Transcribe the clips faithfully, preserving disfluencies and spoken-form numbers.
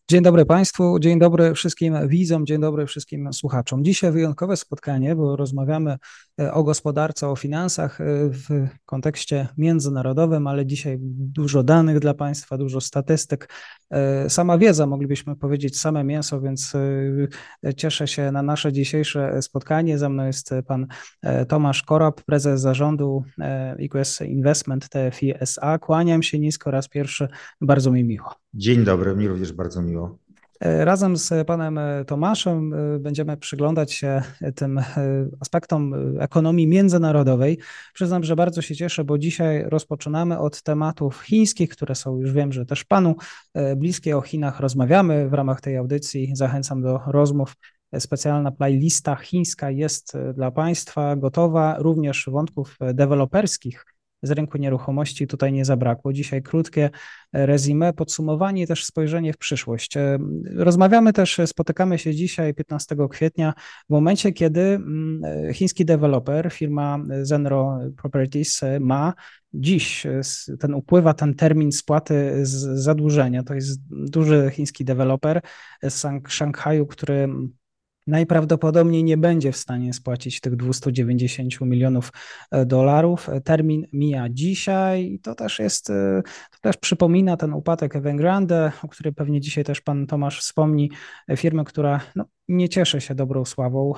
Dzień dobry Państwu, dzień dobry wszystkim widzom, dzień dobry wszystkim słuchaczom. Dzisiaj wyjątkowe spotkanie, bo rozmawiamy e, o gospodarce, o finansach e, w kontekście międzynarodowym, ale dzisiaj dużo danych dla Państwa, dużo statystyk. E, Sama wiedza, moglibyśmy powiedzieć, same mięso, więc e, cieszę się na nasze dzisiejsze spotkanie. Ze mną jest pan e, Tomasz Korab, prezes zarządu e, I Q S Investment T F I S A. Kłaniam się nisko raz pierwszy, bardzo mi miło. Dzień dobry, mi również bardzo miło. Razem z panem Tomaszem będziemy przyglądać się tym aspektom ekonomii międzynarodowej. Przyznam, że bardzo się cieszę, bo dzisiaj rozpoczynamy od tematów chińskich, które są, już wiem, że też panu bliskie. O Chinach rozmawiamy w ramach tej audycji. Zachęcam do rozmów. Specjalna playlista chińska jest dla państwa gotowa, również wątków deweloperskich z rynku nieruchomości tutaj nie zabrakło. Dzisiaj krótkie resume, podsumowanie i też spojrzenie w przyszłość. Rozmawiamy też, spotykamy się dzisiaj, piętnastego kwietnia, w momencie, kiedy chiński deweloper, firma Zenro Properties ma dziś, ten upływa ten termin spłaty z zadłużenia. To jest duży chiński deweloper z Szanghaju, który najprawdopodobniej nie będzie w stanie spłacić tych dwieście dziewięćdziesiąt milionów dolarów. Termin mija dzisiaj i to też jest, to też przypomina ten upadek Evergrande, o którym pewnie dzisiaj też pan Tomasz wspomni, firmy, która no, nie cieszy się dobrą sławą.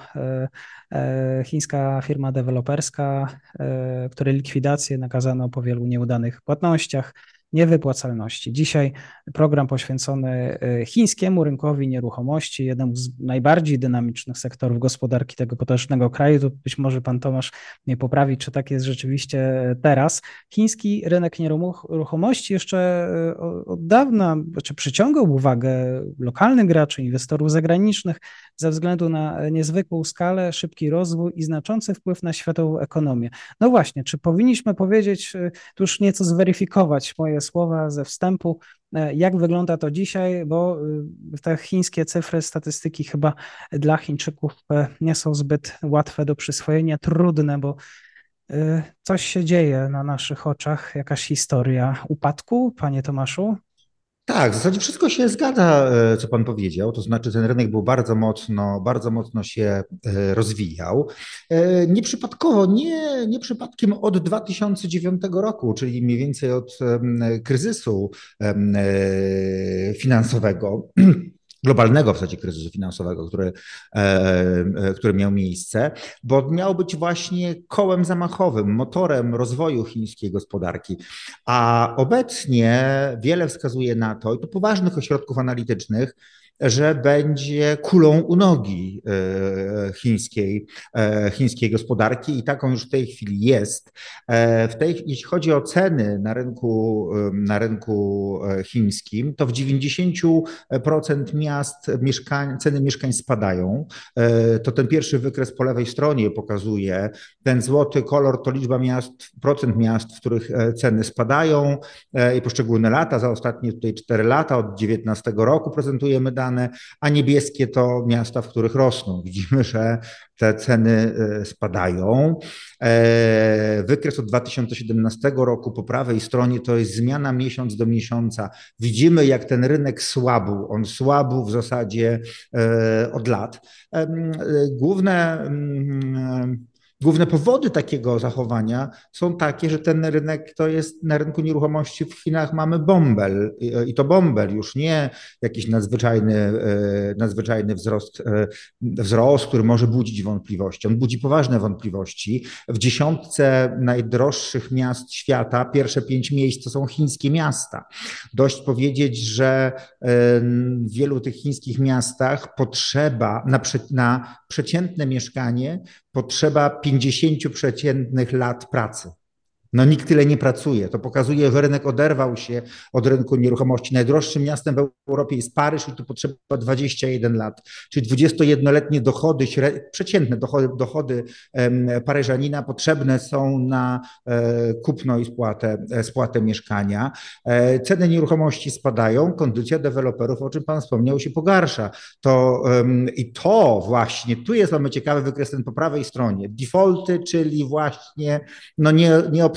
Chińska firma deweloperska, której likwidację nakazano po wielu nieudanych płatnościach, niewypłacalności. Dzisiaj program poświęcony chińskiemu rynkowi nieruchomości, jednemu z najbardziej dynamicznych sektorów gospodarki tego potężnego kraju. Tu być może pan Tomasz mnie poprawi, czy tak jest rzeczywiście teraz. Chiński rynek nieruchomości jeszcze od dawna, czy przyciągał uwagę lokalnych graczy, inwestorów zagranicznych ze względu na niezwykłą skalę, szybki rozwój i znaczący wpływ na światową ekonomię. No właśnie, czy powinniśmy powiedzieć, tu już nieco zweryfikować moje słowa ze wstępu, jak wygląda to dzisiaj, bo te chińskie cyfry, statystyki chyba dla Chińczyków nie są zbyt łatwe do przyswojenia, trudne, bo coś się dzieje na naszych oczach, jakaś historia upadku, panie Tomaszu? Tak, w zasadzie wszystko się zgadza, e, co pan powiedział. To znaczy, ten rynek był bardzo mocno, bardzo mocno się e, rozwijał. E, Nieprzypadkowo, nie, nie przypadkiem od dwa tysiące dziewiątego roku, czyli mniej więcej od em, kryzysu em, e, finansowego. Globalnego w zasadzie kryzysu finansowego, który, e, e, który miał miejsce, bo miał być właśnie kołem zamachowym, motorem rozwoju chińskiej gospodarki. A obecnie wiele wskazuje na to, i to poważnych ośrodków analitycznych, że będzie kulą u nogi e, chińskiej, e, chińskiej gospodarki i taką już w tej chwili jest. E, W tej, jeśli chodzi o ceny na rynku, na rynku chińskim, to w dziewięćdziesięciu procent miast mieszkań, ceny mieszkań spadają. E, To ten pierwszy wykres po lewej stronie pokazuje. Ten złoty kolor to liczba miast, procent miast, w których ceny spadają i poszczególne lata. Za ostatnie tutaj cztery lata, od dziewiętnastego roku prezentujemy dane, a niebieskie to miasta, w których rosną. Widzimy, że te ceny spadają. Wykres od dwa tysiące siedemnastego roku po prawej stronie to jest zmiana miesiąc do miesiąca. Widzimy, jak ten rynek słabł. On słabł w zasadzie od lat. Główne Główne powody takiego zachowania są takie, że ten rynek to jest, na rynku nieruchomości w Chinach mamy bąbel i to bąbel, już nie jakiś nadzwyczajny, nadzwyczajny wzrost, wzrost, który może budzić wątpliwości. On budzi poważne wątpliwości. W dziesiątce najdroższych miast świata pierwsze pięć miejsc to są chińskie miasta. Dość powiedzieć, że w wielu tych chińskich miastach potrzeba na, na przeciętne mieszkanie potrzeba pięćdziesięciu przeciętnych lat pracy. No nikt tyle nie pracuje. To pokazuje, że rynek oderwał się od rynku nieruchomości. Najdroższym miastem w Europie jest Paryż i tu potrzeba dwadzieścia jeden lat, czyli dwudziestojednoletnie dochody, przeciętne dochody, dochody Paryżanina potrzebne są na kupno i spłatę, spłatę mieszkania. Ceny nieruchomości spadają, kondycja deweloperów, o czym pan wspomniał, się pogarsza. To, I to właśnie, tu jest, mamy ciekawy wykres ten po prawej stronie. Defaulty, czyli właśnie no nie, nie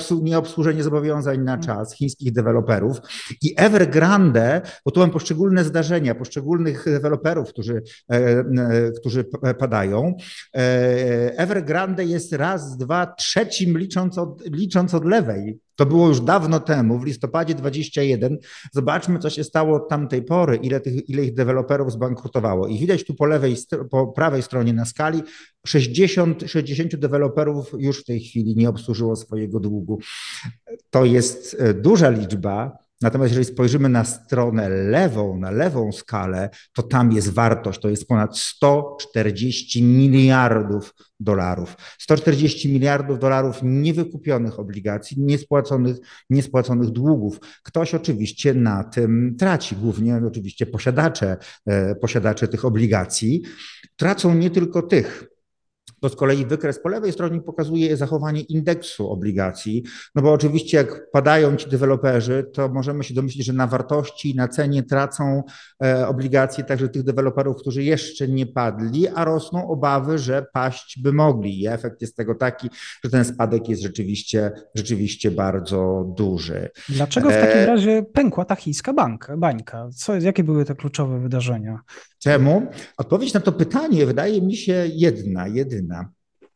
nieobsłużenie zobowiązań na czas chińskich deweloperów i Evergrande, bo tu mam poszczególne zdarzenia, poszczególnych deweloperów, którzy, którzy padają. Evergrande jest raz, dwa, trzecim licząc od, licząc od lewej. To było już dawno temu, w listopadzie dwudziestym pierwszym. Zobaczmy, co się stało od tamtej pory, ile, tych, ile ich deweloperów zbankrutowało. I widać tu po lewej, po prawej stronie na skali sześćdziesiąt, sześćdziesiąt deweloperów już w tej chwili nie obsłużyło swojego długu. To jest duża liczba. Natomiast jeżeli spojrzymy na stronę lewą, na lewą skalę, to tam jest wartość, to jest ponad sto czterdzieści miliardów dolarów. sto czterdzieści miliardów dolarów niewykupionych obligacji, niespłaconych, niespłaconych długów. Ktoś oczywiście na tym traci, głównie oczywiście posiadacze, posiadacze tych obligacji. Tracą nie tylko tych. To z kolei wykres po lewej stronie pokazuje zachowanie indeksu obligacji, no bo oczywiście jak padają ci deweloperzy, to możemy się domyślić, że na wartości, na cenie tracą e, obligacje także tych deweloperów, którzy jeszcze nie padli, a rosną obawy, że paść by mogli. I efekt jest tego taki, że ten spadek jest rzeczywiście, rzeczywiście bardzo duży. Dlaczego w takim razie pękła ta chińska banka, bańka? Co, jakie były te kluczowe wydarzenia? Czemu? Odpowiedź na to pytanie wydaje mi się jedna, jedyna,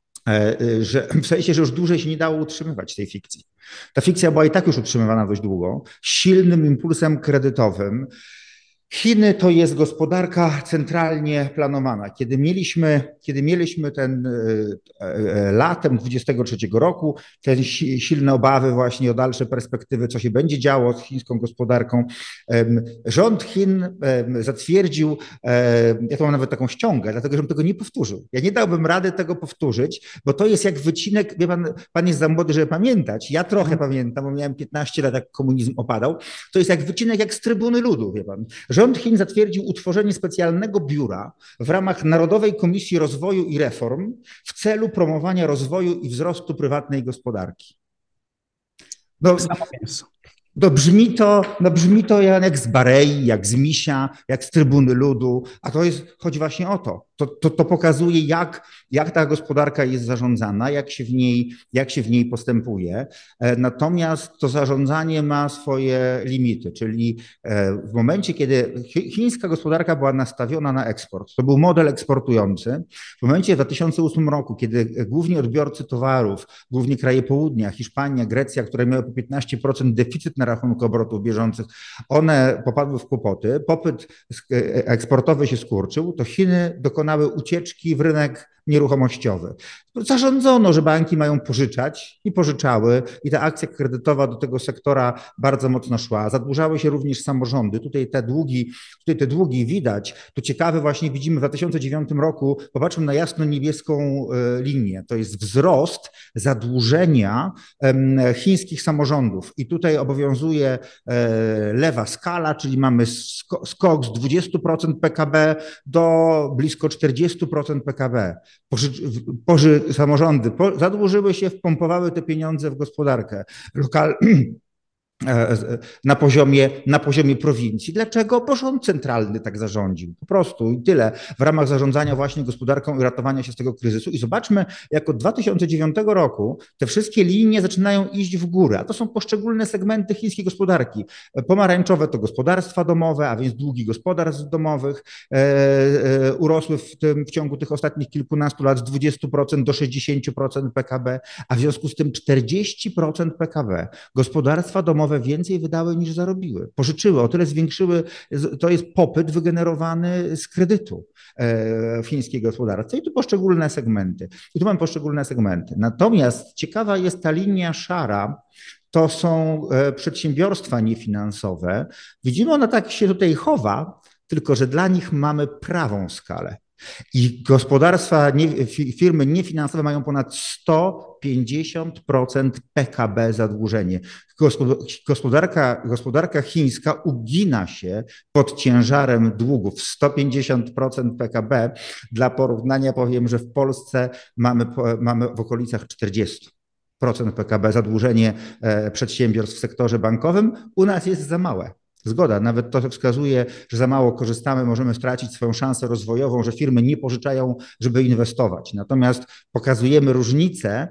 że w sensie, że już dłużej się nie dało utrzymywać tej fikcji. Ta fikcja była i tak już utrzymywana dość długo, silnym impulsem kredytowym. Chiny to jest gospodarka centralnie planowana. Kiedy mieliśmy, kiedy mieliśmy ten latem dwudziestego trzeciego roku, te silne obawy właśnie o dalsze perspektywy, co się będzie działo z chińską gospodarką, rząd Chin zatwierdził, ja to mam nawet taką ściągę, dlatego żebym tego nie powtórzył. Ja nie dałbym rady tego powtórzyć, bo to jest jak wycinek, wie pan, pan jest za młody, żeby pamiętać, ja trochę hmm. pamiętam, bo miałem piętnaście lat, jak komunizm opadał, to jest jak wycinek jak z Trybuny Ludu, wie pan. Rząd Chin zatwierdził utworzenie specjalnego biura w ramach Narodowej Komisji Rozwoju i Reform w celu promowania rozwoju i wzrostu prywatnej gospodarki. No, no brzmi to, no brzmi to jak z Barei, jak z Misia, jak z Trybuny Ludu, a to jest, chodzi właśnie o to. To, to, to pokazuje, jak, jak ta gospodarka jest zarządzana, jak się, w niej, jak się w niej postępuje. Natomiast to zarządzanie ma swoje limity, czyli w momencie, kiedy chińska gospodarka była nastawiona na eksport, to był model eksportujący. W momencie w dwa tysiące ósmym roku, kiedy główni odbiorcy towarów, głównie kraje południa, Hiszpania, Grecja, które miały po piętnaście procent deficyt na rachunku obrotów bieżących, one popadły w kłopoty, popyt eksportowy się skurczył, to Chiny dokonały ucieczki w rynek nieruchomościowy. Zarządzono, że banki mają pożyczać i pożyczały i ta akcja kredytowa do tego sektora bardzo mocno szła. Zadłużały się również samorządy. Tutaj te długi, tutaj te długi widać. To ciekawe właśnie widzimy w dwa tysiące dziewiątym roku, popatrzmy na jasno-niebieską linię. To jest wzrost zadłużenia chińskich samorządów i tutaj obowiązuje lewa skala, czyli mamy skok z dwudziestu procent P K B do blisko czterdziestu procent P K B. Poży, poży, samorządy po, zadłużyły się, wpompowały te pieniądze w gospodarkę lokal, na poziomie, na poziomie prowincji. Dlaczego? Bo rząd centralny tak zarządził. Po prostu i tyle. W ramach zarządzania właśnie gospodarką i ratowania się z tego kryzysu. I zobaczmy, jak od dwa tysiące dziewiątego roku te wszystkie linie zaczynają iść w górę, a to są poszczególne segmenty chińskiej gospodarki. Pomarańczowe to gospodarstwa domowe, a więc długi gospodarstw domowych e, e, urosły w, tym, w ciągu tych ostatnich kilkunastu lat z dwudziestu procent do sześćdziesięciu procent P K B, a w związku z tym czterdzieści procent P K B. Gospodarstwa domowe więcej wydały niż zarobiły. Pożyczyły, o tyle zwiększyły, to jest popyt wygenerowany z kredytu w chińskiej gospodarce. I tu poszczególne segmenty. I tu mam poszczególne segmenty. Natomiast ciekawa jest ta linia szara, to są przedsiębiorstwa niefinansowe. Widzimy, ona tak się tutaj chowa, tylko że dla nich mamy prawą skalę. I gospodarstwa, nie, firmy niefinansowe mają ponad sto pięćdziesiąt procent P K B zadłużenie. Gospodarka, gospodarka chińska ugina się pod ciężarem długów sto pięćdziesiąt procent P K B. Dla porównania powiem, że w Polsce mamy, mamy w okolicach czterdzieści procent P K B zadłużenie przedsiębiorstw w sektorze bankowym. U nas jest za małe. Zgoda, nawet to wskazuje, że za mało korzystamy, możemy stracić swoją szansę rozwojową, że firmy nie pożyczają, żeby inwestować. Natomiast pokazujemy różnicę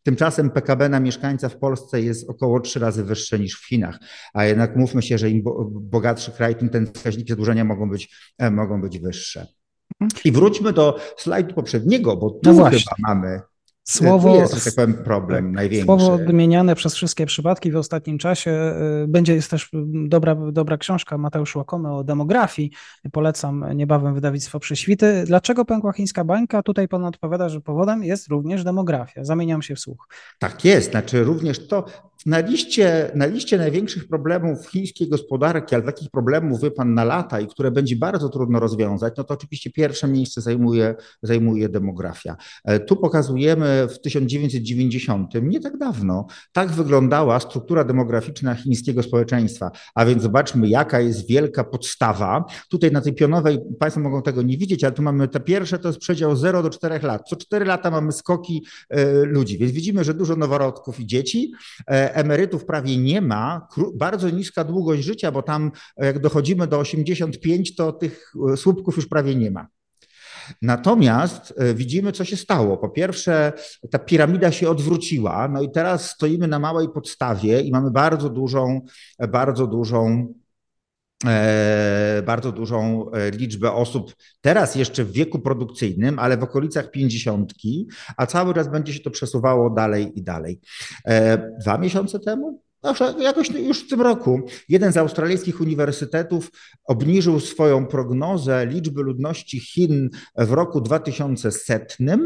Tymczasem P K B na mieszkańca w Polsce jest około trzy razy wyższe niż w Chinach, a jednak mówmy się, że im bogatszy kraj, tym ten wskaźniki zadłużenia mogą być, mogą być wyższe. I wróćmy do slajdu poprzedniego, bo tu no chyba mamy Słowo, tu jest, że tak powiem, problem największy. Słowo odmieniane przez wszystkie przypadki w ostatnim czasie. Będzie jest też dobra, dobra książka Mateusz Łakomy o demografii. Polecam niebawem wydawnictwo Prześwity. Dlaczego pękła chińska bańka? Tutaj pan odpowiada, że powodem jest również demografia. Zamieniam się w słuch. Tak jest, znaczy również to na liście, na liście największych problemów chińskiej gospodarki, ale takich problemów, wie pan, na lata i które będzie bardzo trudno rozwiązać, no to oczywiście pierwsze miejsce zajmuje, zajmuje demografia. Tu pokazujemy w tysiąc dziewięćset dziewięćdziesiątym, nie tak dawno, tak wyglądała struktura demograficzna chińskiego społeczeństwa, a więc zobaczmy, jaka jest wielka podstawa. Tutaj na tej pionowej, państwo mogą tego nie widzieć, ale tu mamy te pierwsze, to jest przedział zero do czterech lat. Co cztery lata mamy skoki ludzi, więc widzimy, że dużo noworodków i dzieci, emerytów prawie nie ma, bardzo niska długość życia, bo tam jak dochodzimy do osiemdziesiąt pięć, to tych słupków już prawie nie ma. Natomiast widzimy, co się stało. Po pierwsze, ta piramida się odwróciła, no i teraz stoimy na małej podstawie i mamy bardzo dużą, bardzo dużą bardzo dużą liczbę osób, teraz jeszcze w wieku produkcyjnym, ale w okolicach pięćdziesiątki, a cały czas będzie się to przesuwało dalej i dalej. Dwa miesiące temu, no, jakoś już w tym roku, jeden z australijskich uniwersytetów obniżył swoją prognozę liczby ludności Chin w roku dwa tysiące sto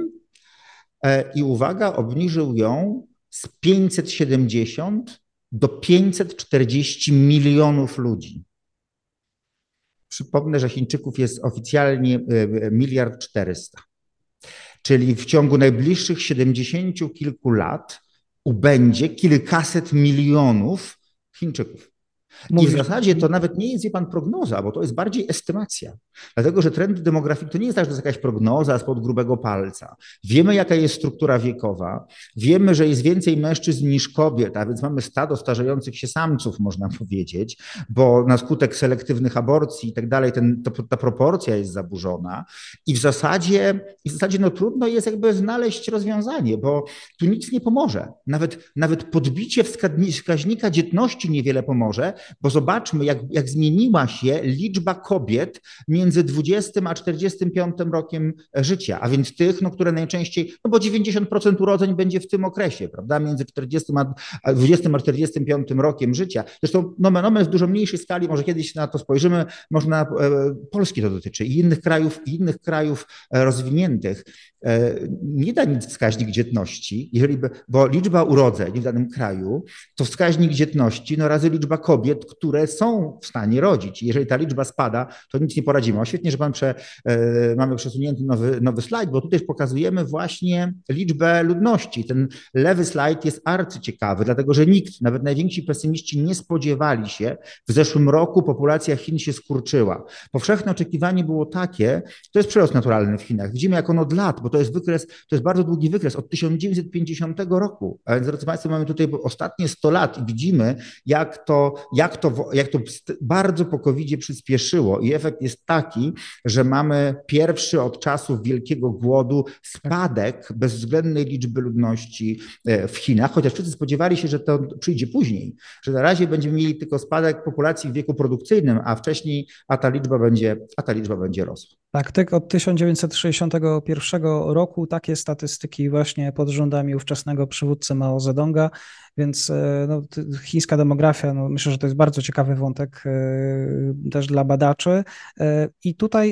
i uwaga, obniżył ją z pięćset siedemdziesiąt do pięćset czterdzieści milionów ludzi. Przypomnę, że Chińczyków jest oficjalnie miliard czterysta, czyli w ciągu najbliższych siedemdziesięciu kilku lat ubędzie kilkaset milionów Chińczyków. I w zasadzie to nawet nie jest, wie pan, prognoza, bo to jest bardziej estymacja. Dlatego, że trendy demograficzne to nie jest tak, że to jest jakaś prognoza spod grubego palca. Wiemy, jaka jest struktura wiekowa, wiemy, że jest więcej mężczyzn niż kobiet, a więc mamy stado starzejących się samców, można powiedzieć, bo na skutek selektywnych aborcji i tak dalej ten, to, ta proporcja jest zaburzona i w zasadzie, i w zasadzie no, trudno jest jakby znaleźć rozwiązanie, bo tu nic nie pomoże. Nawet, nawet podbicie wskaźnika dzietności niewiele pomoże, bo zobaczmy, jak, jak zmieniła się liczba kobiet między dwudziestym a czterdziestym piątym rokiem życia, a więc tych, no, które najczęściej, no bo dziewięćdziesiąt procent urodzeń będzie w tym okresie, prawda, między czterdziestym a dwudziestym a czterdziestym piątym rokiem życia. Zresztą nomen omen w dużo mniejszej skali, może kiedyś na to spojrzymy, można, e, Polski to dotyczy i innych krajów, i innych krajów rozwiniętych. E, nie da nic wskaźnik dzietności, jeżeli by, bo liczba urodzeń w danym kraju to wskaźnik dzietności, no razy liczba kobiet, które są w stanie rodzić. Jeżeli ta liczba spada, to nic nie poradzimy. O, świetnie, że pan prze, e, mamy przesunięty nowy, nowy slajd, bo tutaj pokazujemy właśnie liczbę ludności. Ten lewy slajd jest arcyciekawy, dlatego że nikt, nawet najwięksi pesymiści nie spodziewali się, w zeszłym roku populacja Chin się skurczyła. Powszechne oczekiwanie było takie, to jest przyrost naturalny w Chinach. Widzimy, jak on od lat, bo to jest wykres, to jest bardzo długi wykres, od tysiąc dziewięćset pięćdziesiątego roku. A więc, drodzy państwo, mamy tutaj ostatnie sto lat i widzimy, jak to, jak to, jak to bardzo po kowidzie przyspieszyło i efekt jest taki, że mamy pierwszy od czasów wielkiego głodu spadek bezwzględnej liczby ludności w Chinach, chociaż wszyscy spodziewali się, że to przyjdzie później, że na razie będziemy mieli tylko spadek populacji w wieku produkcyjnym, a wcześniej, a ta liczba będzie, a ta liczba będzie rosła. Tak, tak od tysiąc dziewięćset sześćdziesiątego pierwszego roku takie statystyki właśnie pod rządami ówczesnego przywódcy Mao Zedonga, więc no, chińska demografia, no, myślę, że to jest bardzo ciekawy wątek też dla badaczy i tutaj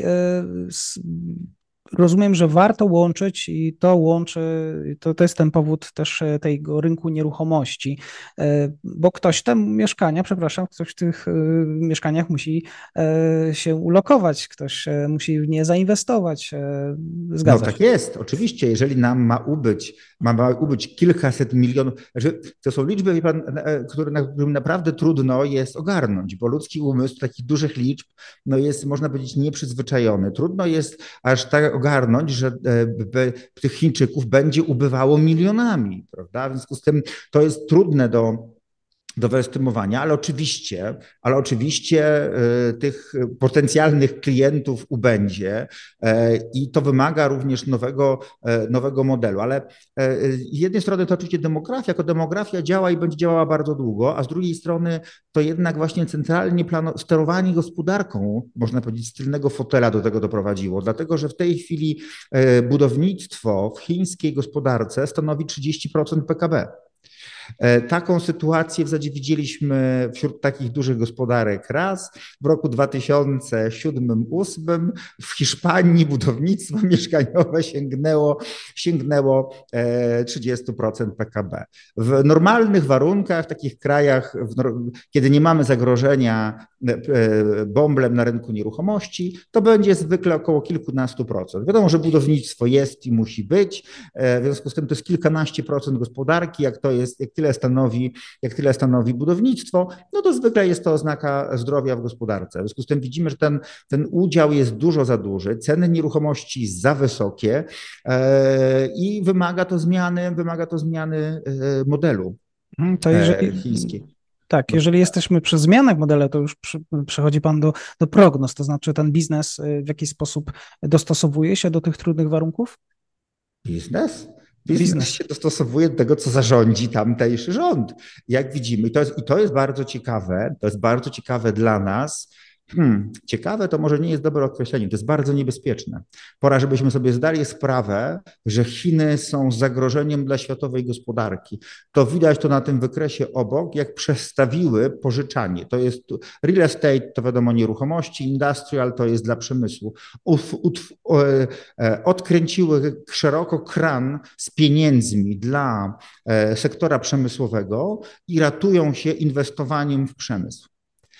rozumiem, że warto łączyć i to łączy, to, to jest ten powód też tego rynku nieruchomości, bo ktoś te mieszkania, przepraszam, ktoś w tych mieszkaniach musi się ulokować, ktoś musi w nie zainwestować. Zgadza no się? tak jest, oczywiście, jeżeli nam ma ubyć, ma, ma ubyć kilkaset milionów, znaczy, to są liczby, wie pan, które, na którym naprawdę trudno jest ogarnąć, bo ludzki umysł takich dużych liczb no jest, można powiedzieć, nieprzyzwyczajony. Trudno jest aż tak ogarnąć, że tych Chińczyków będzie ubywało milionami, prawda? W związku z tym to jest trudne do do wyestymowania, ale oczywiście, ale oczywiście tych potencjalnych klientów ubędzie i to wymaga również nowego, nowego modelu. Ale z jednej strony to oczywiście demografia, jako demografia działa i będzie działała bardzo długo, a z drugiej strony to jednak właśnie centralnie plano, sterowanie gospodarką, można powiedzieć, z tylnego fotela do tego doprowadziło, dlatego że w tej chwili budownictwo w chińskiej gospodarce stanowi trzydzieści procent P K B. Taką sytuację w zasadzie widzieliśmy wśród takich dużych gospodarek raz w roku dwa tysiące siódmym dwa tysiące ósmym w Hiszpanii budownictwo mieszkaniowe sięgnęło, sięgnęło trzydzieści procent P K B. W normalnych warunkach, w takich krajach, kiedy nie mamy zagrożenia bąblem na rynku nieruchomości, to będzie zwykle około kilkunastu procent. Wiadomo, że budownictwo jest i musi być, w związku z tym to jest kilkanaście procent gospodarki, jak to jest, jak tyle stanowi, jak tyle stanowi budownictwo, no to zwykle jest to oznaka zdrowia w gospodarce. W związku z tym widzimy, że ten, ten udział jest dużo za duży, ceny nieruchomości za wysokie i wymaga to zmiany, wymaga to zmiany modelu to jeżeli, chińskiego. Tak, jeżeli jesteśmy przy zmianach modelu, to już przy, przechodzi Pan do, do prognoz, to znaczy ten biznes w jakiś sposób dostosowuje się do tych trudnych warunków? Biznes? Biznes, Biznes się dostosowuje do tego, co zarządzi tamtejszy rząd. Jak widzimy, i to jest, i to jest bardzo ciekawe, to jest bardzo ciekawe dla nas. Hmm, ciekawe to może nie jest dobre określenie, to jest bardzo niebezpieczne. Pora, żebyśmy sobie zdali sprawę, że Chiny są zagrożeniem dla światowej gospodarki. To widać to na tym wykresie obok, jak przestawiły pożyczanie. To jest real estate, to wiadomo nieruchomości, industrial to jest dla przemysłu. Uf, uf, odkręciły szeroko kran z pieniędzmi dla sektora przemysłowego i ratują się inwestowaniem w przemysł.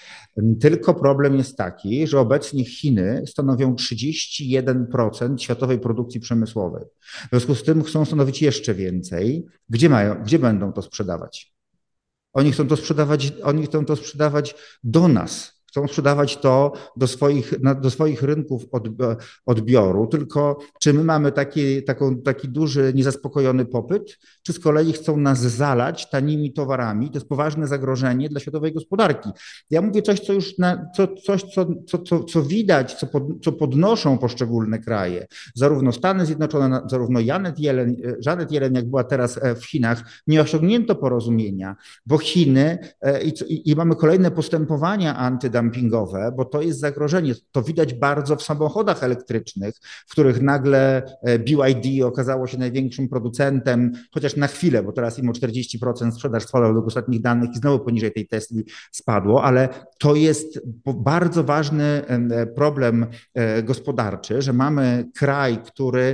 Tylko problem jest taki, że obecnie Chiny stanowią trzydzieści jeden procent światowej produkcji przemysłowej. W związku z tym chcą stanowić jeszcze więcej. Gdzie mają, gdzie będą to sprzedawać? Oni chcą to sprzedawać, oni chcą to sprzedawać do nas. Chcą sprzedawać to do swoich, do swoich rynków odbioru, tylko czy my mamy taki, taką, taki duży, niezaspokojony popyt, czy z kolei chcą nas zalać tanimi towarami. To jest poważne zagrożenie dla światowej gospodarki. Ja mówię coś, co już na, co, coś, co, co, co, co widać, co, pod, co podnoszą poszczególne kraje, zarówno Stany Zjednoczone, zarówno Janet Yellen, Janet Yellen, jak była teraz w Chinach, nie osiągnięto porozumienia, bo Chiny i, i mamy kolejne postępowania antydumpingowe, dumpingowe, bo to jest zagrożenie. To widać bardzo w samochodach elektrycznych, w których nagle B Y D okazało się największym producentem, chociaż na chwilę, bo teraz im o czterdzieści procent sprzedaż spadła według ostatnich danych i znowu poniżej tej Tesli spadło, ale to jest bardzo ważny problem gospodarczy, że mamy kraj, który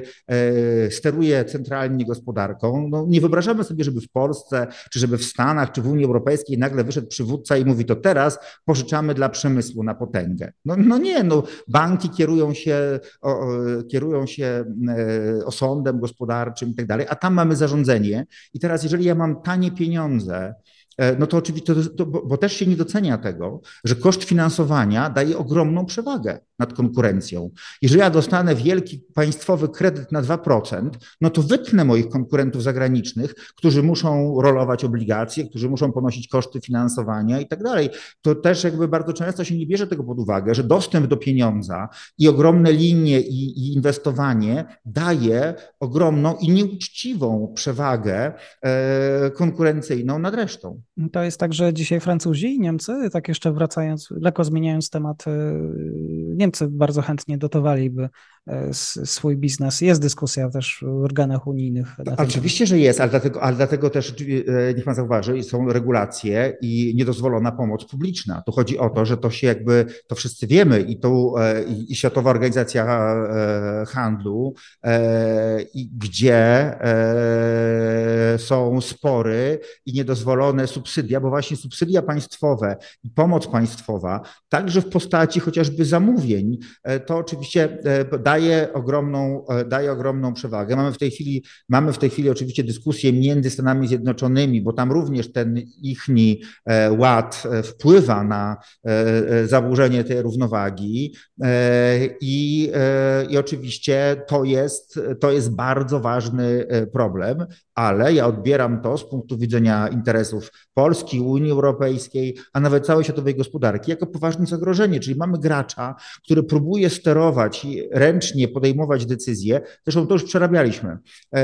steruje centralnie gospodarką. No, nie wyobrażamy sobie, żeby w Polsce, czy żeby w Stanach, czy w Unii Europejskiej nagle wyszedł przywódca i mówi, to teraz pożyczamy dla przemysłu na potęgę. No, no nie, no banki kierują się, o, kierują się osądem gospodarczym i tak dalej, a tam mamy zarządzenie i teraz jeżeli ja mam tanie pieniądze, no to oczywiście, to, to, bo, bo też się nie docenia tego, że koszt finansowania daje ogromną przewagę nad konkurencją. Jeżeli ja dostanę wielki państwowy kredyt na dwa procent, no to wytnę moich konkurentów zagranicznych, którzy muszą rolować obligacje, którzy muszą ponosić koszty finansowania i tak dalej. To też jakby bardzo często się nie bierze tego pod uwagę, że dostęp do pieniądza i ogromne linie i, i inwestowanie daje ogromną i nieuczciwą przewagę e, konkurencyjną nad resztą. To jest tak, że dzisiaj Francuzi i Niemcy, tak jeszcze wracając, lekko zmieniając temat, Niemcy bardzo chętnie dotowaliby swój biznes. Jest dyskusja też w organach unijnych. Oczywiście, że jest, ale dlatego, ale dlatego też, niech pan zauważy, są regulacje i niedozwolona pomoc publiczna. Tu chodzi o to, że to się jakby, to wszyscy wiemy i, tu, i, i Światowa Organizacja Handlu, i gdzie są spory i niedozwolone subsydia, bo właśnie subsydia państwowe i pomoc państwowa, także w postaci chociażby zamówień, to oczywiście daje ogromną, daje ogromną przewagę. Mamy w tej chwili, mamy w tej chwili oczywiście dyskusję między Stanami Zjednoczonymi, bo tam również ten ichni ład wpływa na zaburzenie tej równowagi i, i oczywiście to jest, to jest bardzo ważny problem, ale ja odbieram to z punktu widzenia interesów Polski, Unii Europejskiej, a nawet całej światowej gospodarki jako poważne zagrożenie. Czyli mamy gracza, który próbuje sterować i ręcznie podejmować decyzje. Zresztą to już przerabialiśmy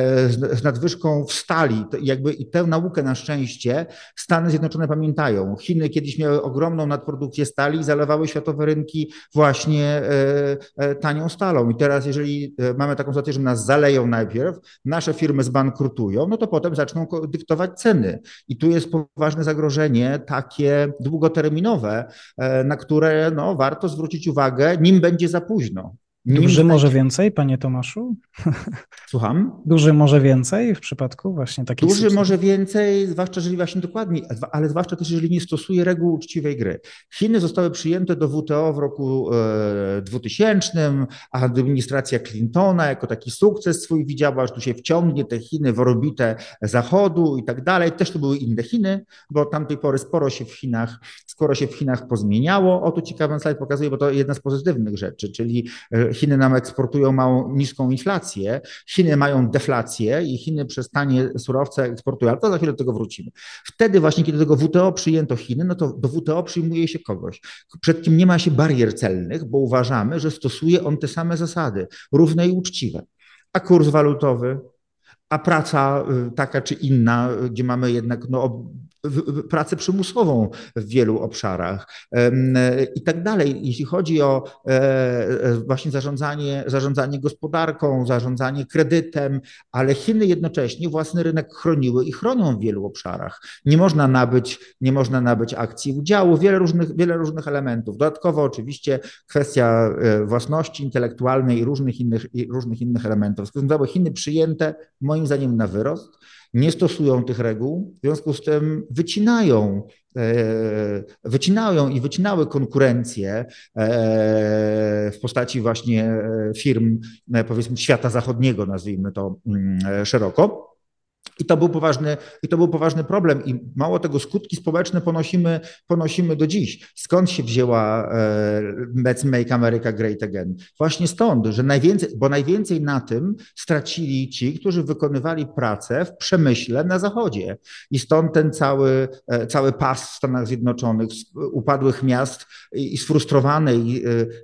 z nadwyżką w stali. Jakby i tę naukę na szczęście Stany Zjednoczone pamiętają. Chiny kiedyś miały ogromną nadprodukcję stali i zalewały światowe rynki właśnie tanią stalą. I teraz, jeżeli mamy taką sytuację, że nas zaleją najpierw, nasze firmy zbankrutują, no to potem zaczną dyktować ceny. I tu jest poważne zagrożenie takie długoterminowe, na które no, warto zwrócić uwagę, nim będzie za późno. Nim Duży będzie... może więcej, panie Tomaszu? Słucham? Duży może więcej w przypadku właśnie takich Duży substancji? może więcej, zwłaszcza jeżeli właśnie dokładnie, ale zwłaszcza też jeżeli nie stosuje reguł uczciwej gry. Chiny zostały przyjęte do W T O w roku dwutysięcznym, a administracja Clintona jako taki sukces swój widziała, że tu się wciągnie te Chiny w orbitę Zachodu i tak dalej. Też to były inne Chiny, bo od tamtej pory sporo się w Chinach, sporo się w Chinach pozmieniało. O, tu ciekawy slajd pokazuje, bo to jedna z pozytywnych rzeczy, czyli Chiny nam eksportują małą, niską inflację, Chiny mają deflację i Chiny przez tanie surowce eksportują, ale to za chwilę do tego wrócimy. Wtedy właśnie, kiedy do tego W T O przyjęto Chiny, no to do W T O przyjmuje się kogoś, przed kim nie ma się barier celnych, bo uważamy, że stosuje on te same zasady, równe i uczciwe. A kurs walutowy, a praca taka czy inna, gdzie mamy jednak no, pracę przymusową w wielu obszarach i tak dalej. Jeśli chodzi o właśnie zarządzanie, zarządzanie gospodarką, zarządzanie kredytem, ale Chiny jednocześnie własny rynek chroniły i chronią w wielu obszarach. Nie można nabyć, nie można nabyć akcji udziału, wiele różnych, wiele różnych elementów. Dodatkowo oczywiście kwestia własności intelektualnej i różnych innych, i różnych innych elementów. Zostały Chiny przyjęte moim zdaniem na wyrost, nie stosują tych reguł, w związku z tym wycinają, wycinają i wycinały konkurencję w postaci właśnie firm, powiedzmy, świata zachodniego, nazwijmy to szeroko. I to był poważny, i to był poważny problem i mało tego, skutki społeczne ponosimy, ponosimy do dziś. Skąd się wzięła Let's Make America Great Again? Właśnie stąd, że najwięcej, bo najwięcej na tym stracili ci, którzy wykonywali pracę w przemyśle na Zachodzie. I stąd ten cały, cały pas w Stanach Zjednoczonych, upadłych miast i sfrustrowanej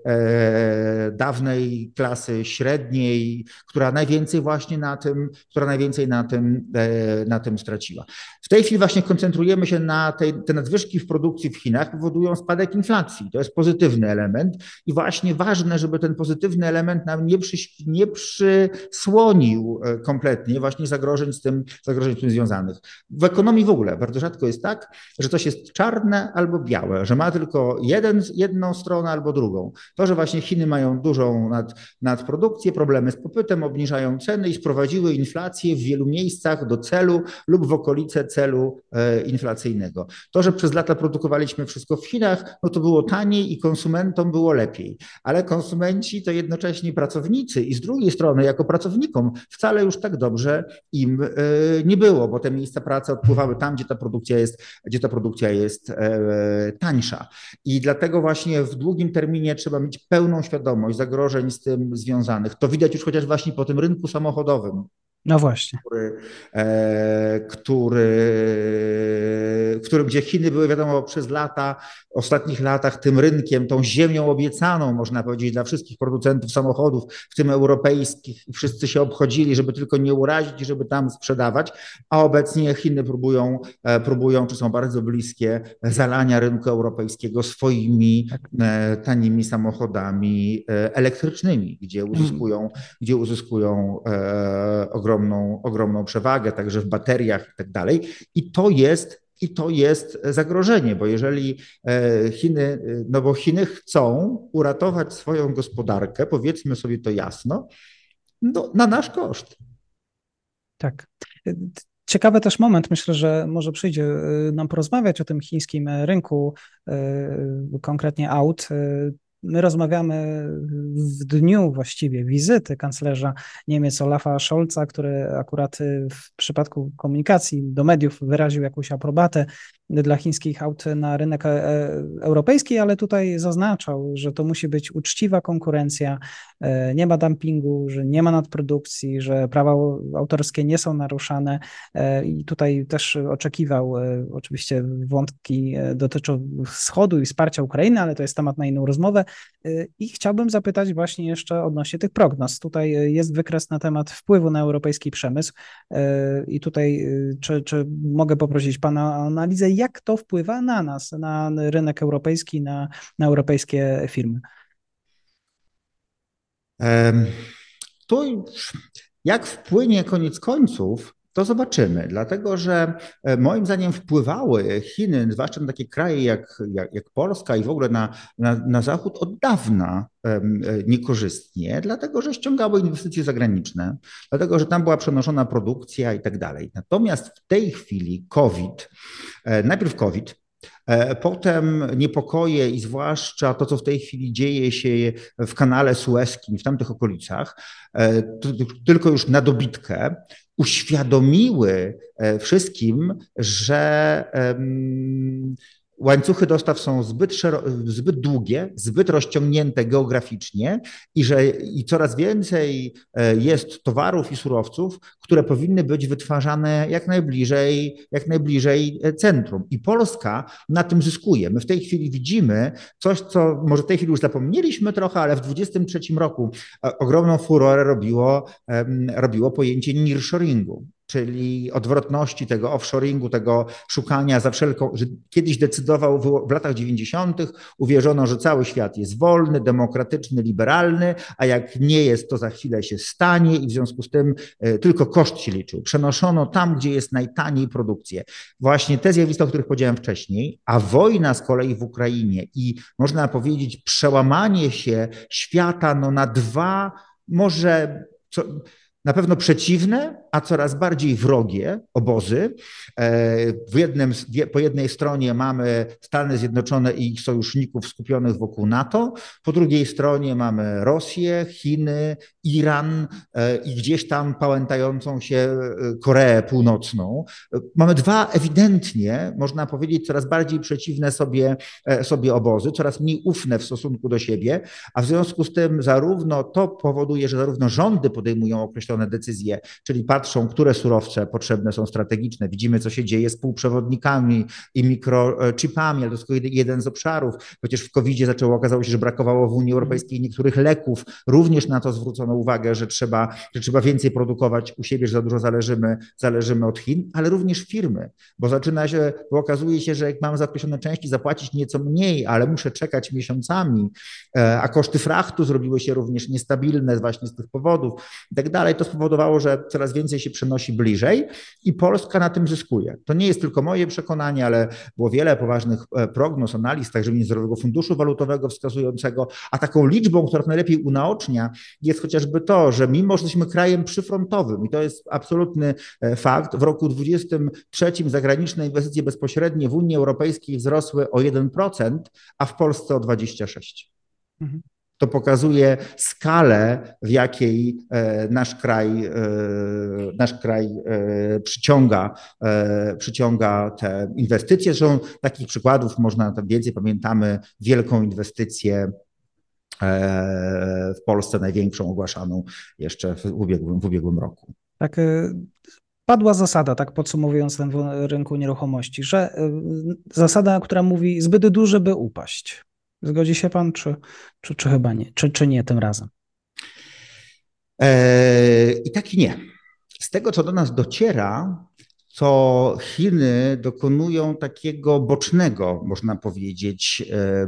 dawnej klasy średniej, która najwięcej właśnie na tym, która najwięcej na tym na tym straciła. W tej chwili właśnie koncentrujemy się na tej, te nadwyżki w produkcji w Chinach powodują spadek inflacji. To jest pozytywny element i właśnie ważne, żeby ten pozytywny element nam nie, przy, nie przysłonił kompletnie właśnie zagrożeń z tym, zagrożeń z tym związanych. W ekonomii w ogóle bardzo rzadko jest tak, że coś jest czarne albo białe, że ma tylko jeden, jedną stronę albo drugą. To, że właśnie Chiny mają dużą nad, nadprodukcję, problemy z popytem, obniżają ceny i sprowadziły inflację w wielu miejscach do celu lub w okolice celu inflacyjnego. To, że przez lata produkowaliśmy wszystko w Chinach, no to było taniej i konsumentom było lepiej, ale konsumenci to jednocześnie pracownicy i z drugiej strony jako pracownikom wcale już tak dobrze im nie było, bo te miejsca pracy odpływały tam, gdzie ta produkcja jest, gdzie ta produkcja jest tańsza. I dlatego właśnie w długim terminie trzeba mieć pełną świadomość zagrożeń z tym związanych. To widać już chociaż właśnie po tym rynku samochodowym. No właśnie. Który, e, który, w którym gdzie Chiny były, wiadomo, przez lata, w ostatnich latach tym rynkiem, tą ziemią obiecaną, można powiedzieć, dla wszystkich producentów samochodów, w tym europejskich, wszyscy się obchodzili, żeby tylko nie urazić, żeby tam sprzedawać, a obecnie Chiny próbują, e, próbują, czy są bardzo bliskie zalania rynku europejskiego swoimi e, tanimi samochodami e, elektrycznymi, gdzie uzyskują, mm. gdzie uzyskują e, ogromne Ogromną, ogromną przewagę, także w bateriach i tak dalej. I to jest, i to jest zagrożenie, bo jeżeli Chiny, no bo Chiny chcą uratować swoją gospodarkę, powiedzmy sobie to jasno, no, na nasz koszt. Tak. Ciekawy też moment, myślę, że może przyjdzie nam porozmawiać o tym chińskim rynku, konkretnie aut. My rozmawiamy w dniu właściwie wizyty kanclerza Niemiec Olafa Scholza, który akurat w przypadku komunikacji do mediów wyraził jakąś aprobatę dla chińskich aut na rynek europejski, ale tutaj zaznaczał, że to musi być uczciwa konkurencja, nie ma dumpingu, że nie ma nadprodukcji, że prawa autorskie nie są naruszane i tutaj też oczekiwał, oczywiście wątki dotyczą wschodu i wsparcia Ukrainy, ale to jest temat na inną rozmowę i chciałbym zapytać właśnie jeszcze odnośnie tych prognoz. Tutaj jest wykres na temat wpływu na europejski przemysł i tutaj czy, czy mogę poprosić Pana o analizę, jak to wpływa na nas, na rynek europejski, na, na europejskie firmy? To już jak wpłynie koniec końców, to zobaczymy, dlatego że moim zdaniem wpływały Chiny, zwłaszcza na takie kraje jak, jak, jak Polska i w ogóle na, na, na Zachód od dawna niekorzystnie, dlatego że ściągały inwestycje zagraniczne, dlatego że tam była przenoszona produkcja i tak dalej. Natomiast w tej chwili COVID, najpierw COVID, potem niepokoje i zwłaszcza to, co w tej chwili dzieje się w kanale sueskim, w tamtych okolicach, tylko już na dobitkę, uświadomiły wszystkim, że łańcuchy dostaw są zbyt, zbyt długie, zbyt rozciągnięte geograficznie i że i coraz więcej jest towarów i surowców, które powinny być wytwarzane jak najbliżej, jak najbliżej centrum. I Polska na tym zyskuje. My w tej chwili widzimy coś, co może w tej chwili już zapomnieliśmy trochę, ale w dwudziestym trzecim roku ogromną furorę robiło, robiło pojęcie nearshoringu, czyli odwrotności tego offshoringu, tego szukania za wszelką, że kiedyś decydował w latach dziewięćdziesiątych, uwierzono, że cały świat jest wolny, demokratyczny, liberalny, a jak nie jest, to za chwilę się stanie i w związku z tym tylko koszt się liczył. Przenoszono tam, gdzie jest najtaniej produkcję. Właśnie te zjawiska, o których powiedziałem wcześniej, a wojna z kolei w Ukrainie i można powiedzieć przełamanie się świata no, na dwa, może co, na pewno przeciwne, a coraz bardziej wrogie obozy. W jednym, po jednej stronie mamy Stany Zjednoczone i ich sojuszników skupionych wokół NATO, po drugiej stronie mamy Rosję, Chiny, Iran i gdzieś tam pałętającą się Koreę Północną. Mamy dwa ewidentnie, można powiedzieć, coraz bardziej przeciwne sobie, sobie obozy, coraz mniej ufne w stosunku do siebie, a w związku z tym zarówno to powoduje, że zarówno rządy podejmują określone decyzje, czyli patrzą, które surowce potrzebne są strategiczne. Widzimy, co się dzieje z półprzewodnikami i mikrochipami, ale to jest tylko jeden z obszarów. Chociaż w kowidzie zaczęło, okazało się, że brakowało w Unii Europejskiej niektórych leków. Również na to zwrócono uwagę, że trzeba, że trzeba więcej produkować u siebie, że za dużo zależymy, zależymy od Chin, ale również firmy, bo zaczyna się, bo okazuje się, że jak mam za określone części zapłacić nieco mniej, ale muszę czekać miesiącami, a koszty frachtu zrobiły się również niestabilne właśnie z tych powodów i tak dalej. To spowodowało, że coraz więcej się przenosi bliżej i Polska na tym zyskuje. To nie jest tylko moje przekonanie, ale było wiele poważnych prognoz, analiz, także Międzynarodowego Funduszu Walutowego wskazującego, a taką liczbą, która najlepiej unaocznia, jest chociażby to, że mimo, że jesteśmy krajem przyfrontowym i to jest absolutny fakt, w roku dwudziestym trzecim zagraniczne inwestycje bezpośrednie w Unii Europejskiej wzrosły o jeden procent, a w Polsce o dwadzieścia sześć procent. Mhm. To pokazuje skalę, w jakiej nasz kraj, nasz kraj przyciąga, przyciąga te inwestycje. Zresztą takich przykładów można tam więcej. Pamiętamy wielką inwestycję w Polsce, największą ogłaszaną jeszcze w ubiegłym, w ubiegłym roku. Tak, padła zasada, tak podsumowując ten rynku nieruchomości, że zasada, która mówi zbyt duży, by upaść. Zgodzi się pan, czy, czy, czy chyba nie, czy, czy nie tym razem? I tak i nie. Z tego, co do nas dociera, to Chiny dokonują takiego bocznego, można powiedzieć,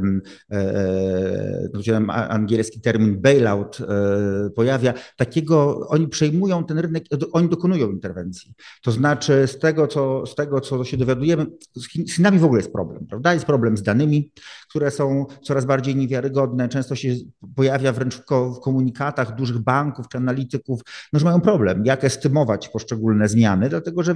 um, angielski termin bailout pojawia, takiego, oni przejmują ten rynek, oni dokonują interwencji. To znaczy z tego, co, z tego, co się dowiadujemy, z Chinami w ogóle jest problem, prawda? Jest problem z danymi, które są coraz bardziej niewiarygodne, często się pojawia wręcz w, ko w komunikatach dużych banków czy analityków, no, że mają problem, jak estymować poszczególne zmiany, dlatego że wiary,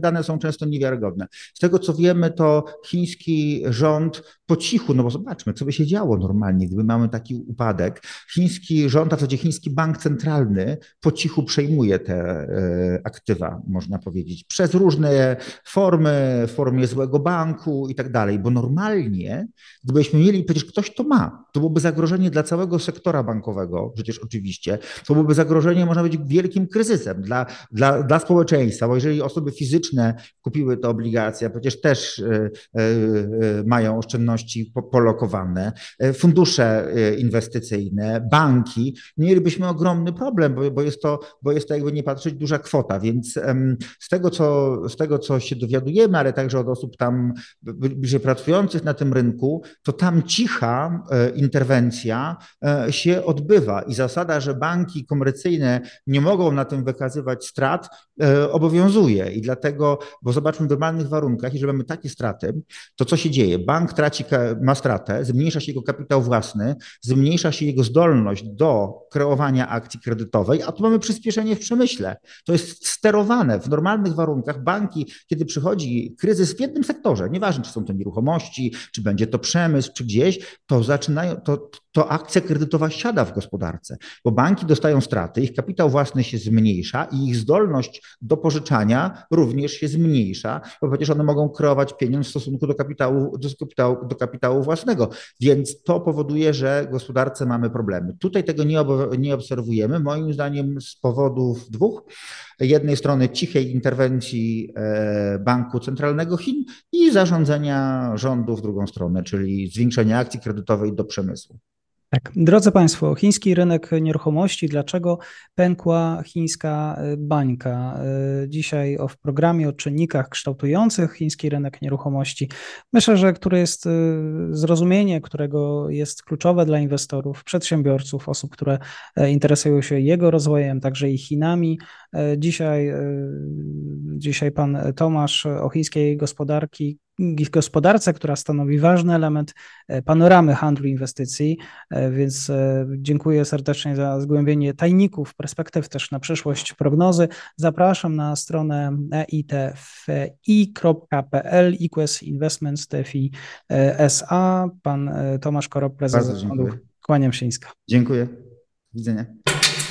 dane są często niewiarygodne. Z tego co wiemy, to chiński rząd po cichu, no bo zobaczmy, co by się działo normalnie, gdyby mamy taki upadek. Chiński rząd, a w zasadzie chiński bank centralny po cichu przejmuje te aktywa, można powiedzieć, przez różne formy, w formie złego banku i tak dalej, bo normalnie, gdybyśmy mieli, przecież ktoś to ma, to byłoby zagrożenie dla całego sektora bankowego, przecież oczywiście, to byłoby zagrożenie, można być wielkim kryzysem dla, dla, dla społeczeństwa, bo jeżeli osoby fizyczne kupiły te obligacje, przecież też y, y, y, mają oszczędności po, polokowane, y, fundusze y, inwestycyjne, banki, mielibyśmy ogromny problem, bo, bo, jest to, bo jest to jakby nie patrzeć duża kwota, więc um, z tego, co, z tego, co się dowiadujemy, ale także od osób tam bliżej pracujących na tym rynku, to tam cicha e, interwencja e, się odbywa i zasada, że banki komercyjne nie mogą na tym wykazywać strat, e, obowiązuje i dlatego, bo zobaczmy w normalnych warunkach, jeżeli mamy takie straty, to co się dzieje? Bank traci, ma stratę, zmniejsza się jego kapitał własny, zmniejsza się jego zdolność do kreowania akcji kredytowej, a tu mamy przyspieszenie w przemyśle. To jest sterowane w normalnych warunkach. Banki, kiedy przychodzi kryzys w jednym sektorze, nieważne czy są to nieruchomości, czy będzie to przemysł, czy gdzieś, to zaczynają, to, to akcja kredytowa siada w gospodarce, bo banki dostają straty, ich kapitał własny się zmniejsza i ich zdolność do pożyczania również się zmniejsza, bo przecież one mogą kreować pieniądz w stosunku do kapitału, do kapitału, do kapitału własnego, więc to powoduje, że w gospodarce mamy problemy. Tutaj tego nie, nie obserwujemy, moim zdaniem z powodów dwóch. Jednej strony cichej interwencji Banku Centralnego Chin i zarządzania rządu w drugą stronę, czyli zwiększenia akcji kredytowej do przemysłu. Tak, drodzy Państwo, chiński rynek nieruchomości, dlaczego pękła chińska bańka? Dzisiaj o w programie o czynnikach kształtujących chiński rynek nieruchomości. Myślę, że który jest zrozumienie, którego jest kluczowe dla inwestorów, przedsiębiorców, osób, które interesują się jego rozwojem, także i Chinami. Dzisiaj, dzisiaj pan Tomasz o chińskiej gospodarki gospodarce, która stanowi ważny element panoramy handlu inwestycji, więc dziękuję serdecznie za zgłębienie tajników, perspektyw też na przyszłość, prognozy. Zapraszam na stronę e i t f i kropka p l, E Q S Investments T F I S A. Pan Tomasz Korop, prezes zarządu. Kłaniam się nisko. Dziękuję. Do widzenia.